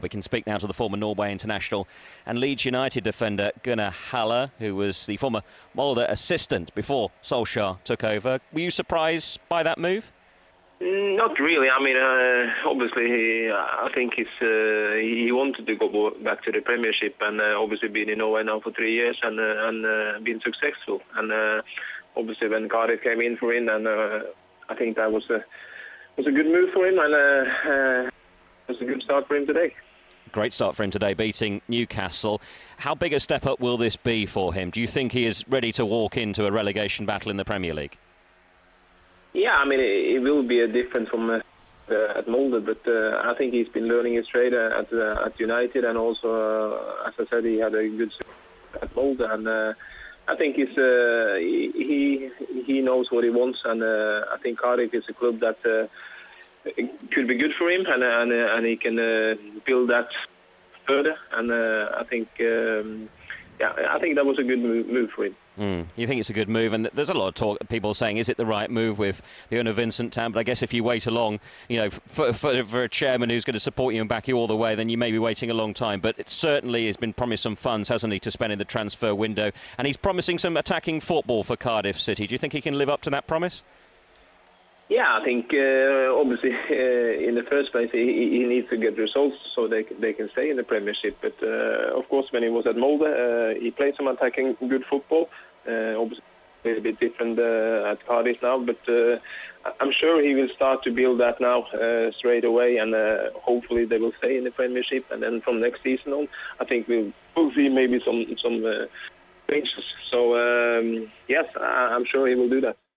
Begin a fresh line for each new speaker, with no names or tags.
We can speak now to the former Norway international and Leeds United defender Gunnar Halle, who was the former Molde assistant before Solskjaer took over. Were you surprised by that move?
Not really. I mean, obviously, I think he wanted to go back to the Premiership, and obviously been in Norway now for 3 years and been successful. And obviously, when Cardiff came in for him, and I think that was a good move for him, and it was a good start for him today.
Great start for him today, beating Newcastle. How big a step up will this be for him? Do you think he is ready to walk into a relegation battle in the Premier League?
Yeah, I mean, it will be a difference from at Molde, but I think he's been learning his trade at United, and also, as I said, he had a good at Molde, and I think he knows what he wants, and I think Cardiff is a club that could be good for him, and he can build that further, and I think I think that was a good move for him.
You think it's a good move, and there's a lot of talk, people saying, is it the right move with the owner Vincent Tan? But I guess if you wait along, for a chairman who's going to support you and back you all the way, then you may be waiting a long time. But it certainly has been promised some funds, hasn't he, to spend in the transfer window, and he's promising some attacking football for Cardiff City. Do you think he can live up to that promise?
Yeah, I think obviously in the first place he needs to get results so they can stay in the Premiership. But of course, when he was at Molde, he played some attacking good football. Obviously a little bit different at Cardiff now, but I'm sure he will start to build that now straight away, and hopefully they will stay in the Premiership. And then from next season on, I think we'll see maybe some changes. So yes, I'm sure he will do that.